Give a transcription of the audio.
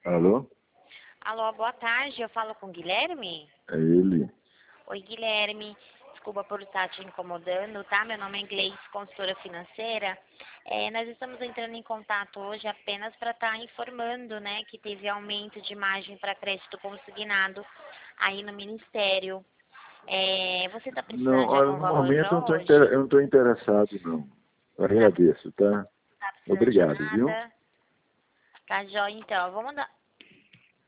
Alô? Alô, boa tarde. Eu falo com o Guilherme? É ele. Oi, Guilherme. Desculpa por estar te incomodando, tá? Meu nome é Gleice, consultora financeira. Nós estamos entrando em contato hoje apenas para estar informando, né, que teve aumento de margem para crédito consignado aí no Ministério. Você está Não, precisando de olha, algum no momento valor eu hoje? não estou interessado, não. Tá, Agradeço, tá? tá precisando de Obrigado, viu? nada? Tá, joia, então. Eu vou mandar.